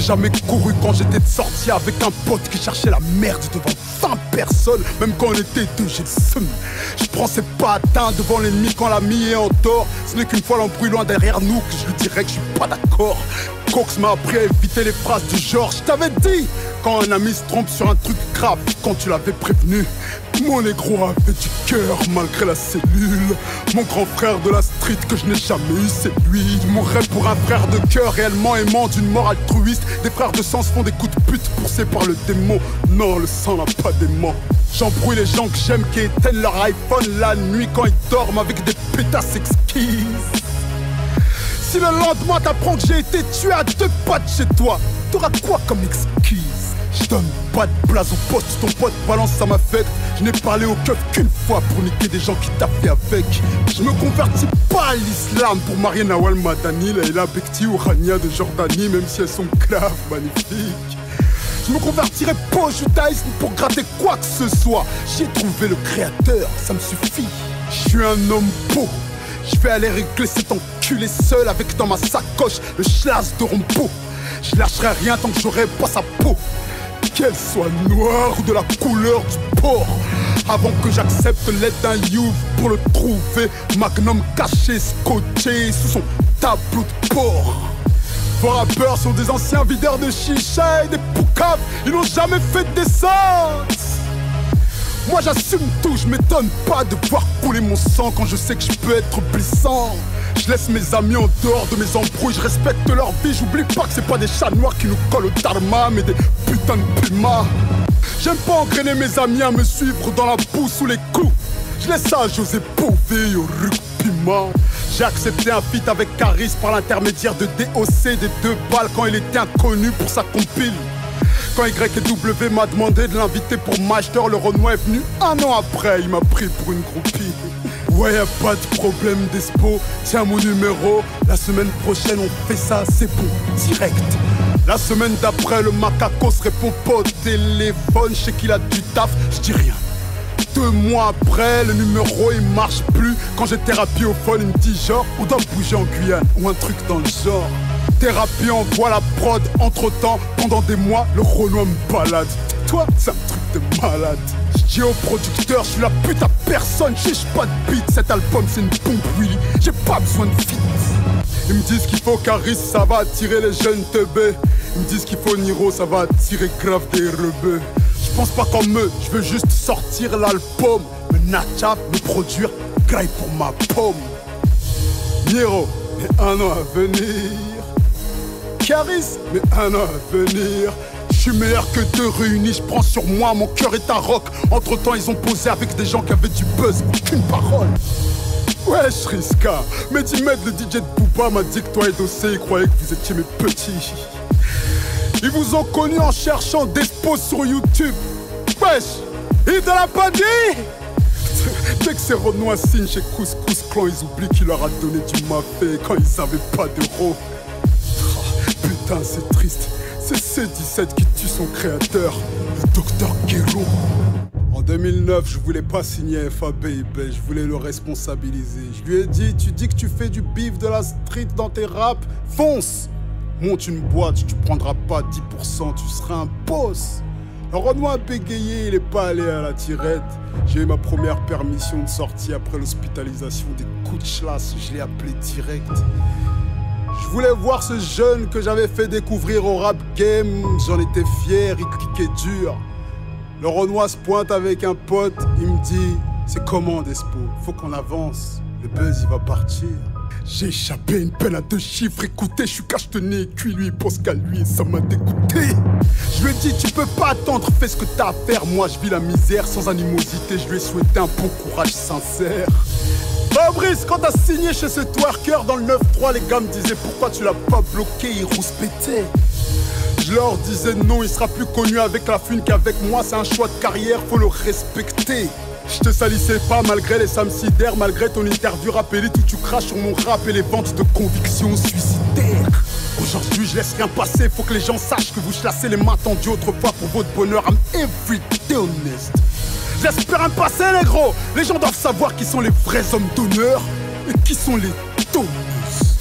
jamais couru quand j'étais sorti avec un pote qui cherchait la merde devant 20 personnes. Même quand on était deux, j'ai le seum. Je prends ses patins devant l'ennemi quand l'ami est en tort. Ce n'est qu'une fois l'embrouille loin derrière nous que je lui dirais que je suis pas d'accord. Cox m'a appris à éviter les phrases du genre. Je t'avais dit, quand un ami se trompe sur un truc grave, quand tu l'avais prévenu. Mon négro avait du cœur malgré la cellule. Mon grand frère de la street que je n'ai jamais eu, c'est lui. Je mourrais pour un frère de cœur réellement aimant d'une mort altruiste. Des frères de sang se font des coups de pute poussés par le démon. Non, le sang n'a pas d'aimant. J'embrouille les gens que j'aime qui éteignent leur iPhone la nuit quand ils dorment avec des pétasses exquises. Si le lendemain t'apprends que j'ai été tué à 2 pas de chez toi, t'auras quoi comme excuse? Je donne pas de place au poste, ton pote balance ça m'affecte. Je n'ai parlé au keuf qu'une fois pour niquer des gens qui tappaient avec. Je me convertis pas à l'islam pour marier Nawal Madani, Leila Bekti ou Rania de Jordanie, même si elles sont graves, magnifiques. Je me convertirai pas au judaïsme pour gratter quoi que ce soit. J'ai trouvé le créateur, ça me suffit. Je suis un homme beau. Je vais aller régler cet enculé seul avec dans ma sacoche le schlass de Rompo. Je lâcherai rien tant que j'aurai pas sa peau, qu'elle soit noire ou de la couleur du porc. Avant que j'accepte l'aide d'un youth pour le trouver, Magnum caché, scotché sous son tableau de bord. Vos rappeurs sont des anciens videurs de chicha et des poucaves, ils n'ont jamais fait de descente. Moi j'assume tout, je m'étonne pas de voir couler mon sang quand je sais que je peux être blessant. Je laisse mes amis en dehors de mes embrouilles, je respecte leur vie, j'oublie pas que c'est pas des chats noirs qui nous collent au dharma, mais des putains de pumas. J'aime pas engrainer mes amis à me suivre dans la boue sous les coups. Je laisse ça à José Bové et au Rugpiment. J'ai accepté un feat avec Caris par l'intermédiaire de DOC des 2 balles quand il était inconnu pour sa compile. Quand YW m'a demandé de l'inviter pour Master, le Renoir est venu 1 an après, il m'a pris pour une groupie. Ouais, y'a pas de problème d'espo, tiens mon numéro. La semaine prochaine on fait ça, c'est bon, direct. La semaine d'après le macaco se répond pas au téléphone, je sais qu'il a du taf, je dis rien. 2 mois après, le numéro il marche plus. Quand j'ai thérapie au phone, il me dit genre, on doit bouger en Guyane ou un truc dans le genre. Thérapie envoie la prod, entre temps, pendant des mois, le Renoir me balade. Toi, c'est un truc de malade. Je dis au producteur, je suis la pute à personne, chiche pas de beat. Cet album c'est une pompe Willy, j'ai pas besoin de feat. Ils me disent qu'il faut Caris, ça va attirer les jeunes teubés. Ils me disent qu'il faut Niro, ça va attirer grave des rebeux. Je pense pas comme eux, je veux juste sortir l'album. Me natcha, me produire, graille pour ma pomme. Niro, mais 1 an à venir. Caris, mais 1 an à venir. Je suis meilleur que 2 réunis, je prends sur moi, mon cœur est un rock. Entre temps ils ont posé avec des gens qui avaient du buzz, aucune parole. Wesh Riska, Mehdi Med, le DJ de Booba m'a dit que toi et Dossé, ils croyaient que vous étiez mes petits. Ils vous ont connu en cherchant des posts sur YouTube. Wesh, il te l'a pas dit. Dès que ces Renois signent chez Couscous Clan, ils oublient qu'il leur a donné du mafé quand ils avaient pas d'euros. Putain c'est triste, c'est C17 qui tue son créateur, le docteur Guéron. En 2009, je voulais pas signer FABIB, je voulais le responsabiliser. Je lui ai dit, tu dis que tu fais du bif de la street dans tes raps, fonce. Monte une boîte, tu prendras pas 10%, tu seras un boss. Le Renoir a bégayé, il est pas allé à la tirette. J'ai eu ma première permission de sortie après l'hospitalisation des coups de chlasse, je l'ai appelé direct. Je voulais voir ce jeune que j'avais fait découvrir au rap game, j'en étais fier, il cliquait dur. Le Renoir se pointe avec un pote, il me dit, c'est comment Despo, faut qu'on avance, le buzz il va partir. J'ai échappé une peine à 2 chiffres, écoutez, je suis cachetonné, cuit lui, il pense qu'à lui, ça m'a dégoûté. Je lui ai dit, tu peux pas attendre, fais ce que t'as à faire, moi je vis la misère sans animosité, je lui ai souhaité un bon courage sincère. Fabrice, quand t'as signé chez ce twerker dans le 9-3, les gars me disaient pourquoi tu l'as pas bloqué, il rouspétait. Je leur disais non, il sera plus connu avec la fune qu'avec moi, c'est un choix de carrière, faut le respecter. Je te salissais pas malgré les samsidaires, malgré ton interview rappelée où tu craches sur mon rap et les ventes de convictions suicidaires. Aujourd'hui je laisse rien passer, faut que les gens sachent que vous chassez les mains tendues autrefois pour votre bonheur. I'm everyday honest. J'espère un passé les gros, les gens doivent savoir qui sont les vrais hommes d'honneur et qui sont les donneuses.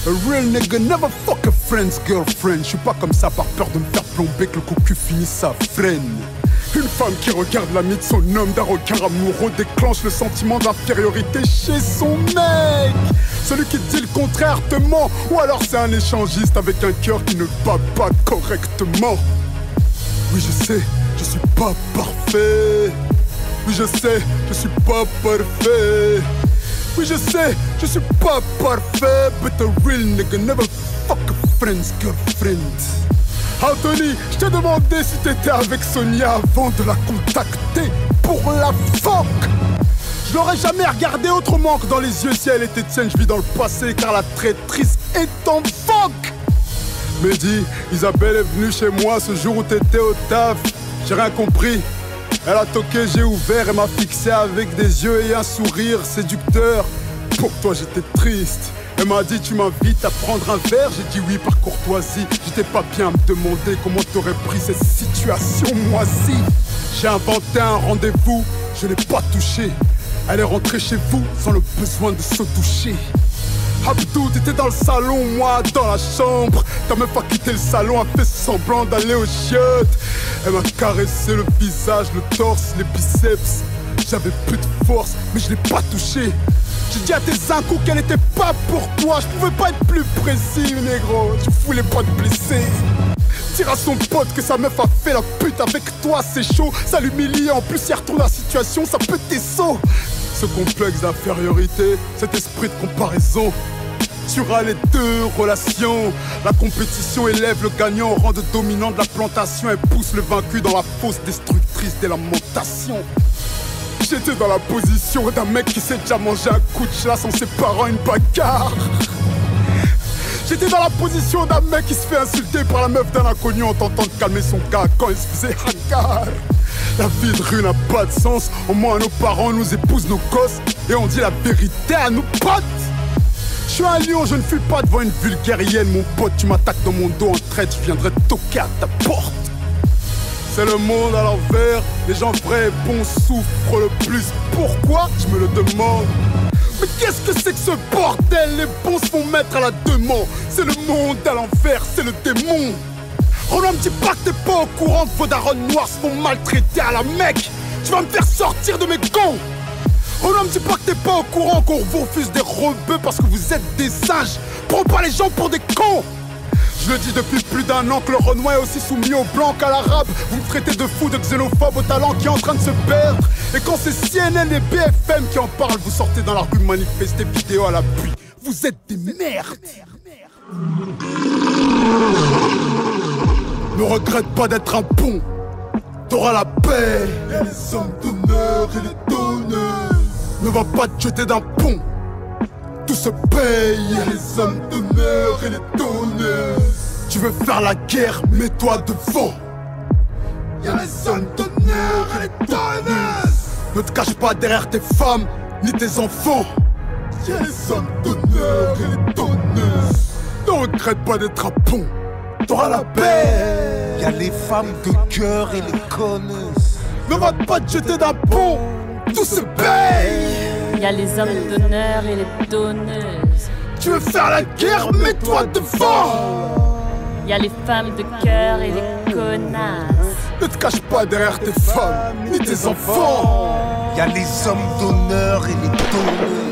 A real nigga never fuck a friend's girlfriend. Je suis pas comme ça par peur de me faire plomber que le cocu finisse sa freine. Une femme qui regarde l'ami de son homme d'un regard amoureux déclenche le sentiment d'infériorité chez son mec. Celui qui dit le contraire te ment, ou alors c'est un échangiste avec un cœur qui ne bat pas correctement. Oui je sais, je suis pas parfait. Oui je sais, je suis pas parfait. Oui je sais, je suis pas parfait. But a real nigga never fuck a friend's girlfriend. Anthony, je t'ai demandé si t'étais avec Sonia avant de la contacter pour la fuck. Je l'aurais jamais regardé autrement que dans les yeux si elle était tienne. Je vis dans le passé car la traîtrise est en fuck. Mehdi, Isabelle est venue chez moi ce jour où t'étais au taf. J'ai rien compris. Elle a toqué, j'ai ouvert et m'a fixé avec des yeux et un sourire séducteur. Pour toi j'étais triste. Elle m'a dit tu m'invites à prendre un verre. J'ai dit oui par courtoisie. J'étais pas bien à me demander comment t'aurais pris cette situation moisie. J'ai inventé un rendez-vous, je l'ai pas touché. Elle est rentrée chez vous sans le besoin de se toucher. Abdou, t'étais dans le salon, moi dans la chambre. Ta meuf a quitté le salon, a fait semblant d'aller aux chiottes. Elle m'a caressé le visage, le torse, les biceps. J'avais plus de force, mais je l'ai pas touché. J'ai dit à tes incous qu'elle était pas pour toi. Je pouvais pas être plus précis, négro. Je voulais pas te blesser. Dire à son pote que sa meuf a fait la pute avec toi, c'est chaud. Ça l'humilie, en plus il retourne la situation, ça peut t'essoter. Ce complexe d'infériorité, cet esprit de comparaison tuera les deux relations. La compétition élève le gagnant au rang de dominant de la plantation et pousse le vaincu dans la fosse destructrice des lamentations. J'étais dans la position d'un mec qui s'est déjà mangé un coup de chasse en séparant une bagarre. J'étais dans la position d'un mec qui se fait insulter par la meuf d'un inconnu en tentant de calmer son gars quand il se faisait hagard. La vie de rue n'a pas de sens, au moins nos parents nous épousent nos gosses et on dit la vérité à nos potes. Je suis un lion, je ne fuis pas devant une vulgairienne, mon pote, tu m'attaques dans mon dos en traite, je viendrai toquer à ta porte. C'est le monde à l'envers, les gens vrais et bons souffrent le plus. Pourquoi? Je me le demande. Mais qu'est-ce que c'est que ce bordel? Les bons se font mettre à la demande. C'est le monde à l'envers, c'est le démon. Roland me dit pas que t'es pas au courant que vos darons noirs se font maltraiter à la Mecque. Tu vas me faire sortir de mes gonds. Roland me dit pas que t'es pas au courant qu'on vous refuse des rebeux parce que vous êtes des singes. Prends pas les gens pour des cons. Je le dis depuis plus d'un an que le Renoir est aussi soumis au blanc qu'à l'arabe. Vous me traitez de fou, de xénophobe au talent qui est en train de se perdre. Et quand c'est CNN et BFM qui en parlent, vous sortez dans la rue manifester vidéo à l'appui. Vous êtes des merdes. Ne regrette pas d'être un pont, t'auras la paix. Y'a les hommes d'honneur et les donneurs. Ne va pas te jeter d'un pont, tout se paye. Y'a les hommes d'honneur et les donneurs. Tu veux faire la guerre, mets-toi devant. Y'a les hommes d'honneur et les donneurs. Ne te cache pas derrière tes femmes, ni tes enfants. Y'a les hommes d'honneur et les donneurs. Ne regrette pas d'être un pont, t'auras la paix. Y'a les femmes de cœur et les connaissent. Ne va pas te jeter d'un pont, tout se paye. Y'a les hommes d'honneur et les donneuses. Tu veux faire la guerre, mets-toi devant. Y'a les femmes de cœur et les connasses. Ne te cache pas derrière tes femmes, ni tes enfants. Y'a les hommes d'honneur et les donneuses.